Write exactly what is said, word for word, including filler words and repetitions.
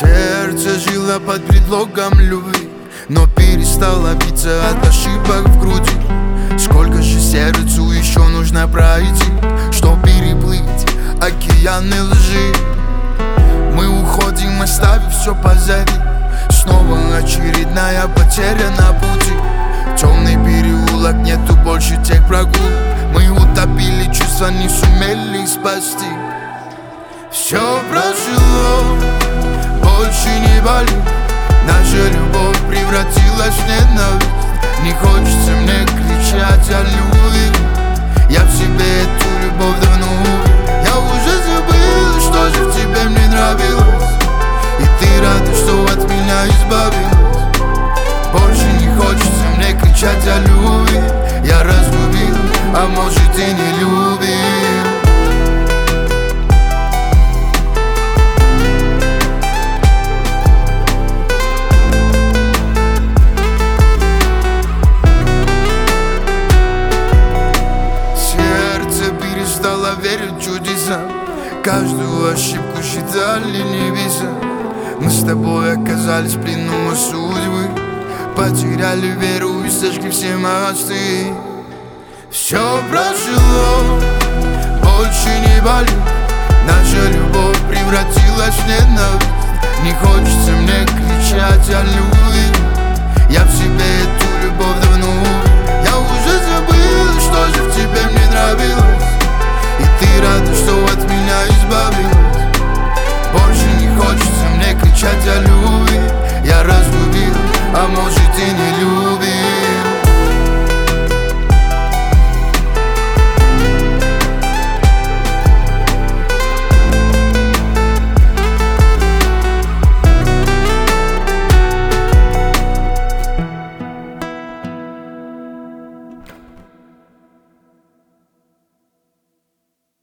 Сердце жило под предлогом любви, но перестало биться от ошибок в груди. Сколько же сердцу еще нужно пройти, чтоб переплыть океаны лжи? Мы уходим, оставив все позади. Снова очередная потеря на пути. Темный переулок, нету больше тех прогулок. Мы утопили чувства, не сумели спасти. Все прошло, больше не болит. Наша любовь превратилась в ненависть. Не хочется мне кричать о любви. Я в себе эту любовь давно убил. Я уже забыл, что же в тебе мне нравилось. И ты рада, что от меня избавилась. Больше не хочется мне кричать о любви. Я разлюбил, а может и не любил. Верить в чудеса, каждую ошибку считали небеса. Мы с тобой оказались в плену судьбы, потеряли веру и сожгли все мосты. Все прошло, больше не болит. Наша любовь превратилась в ненависть.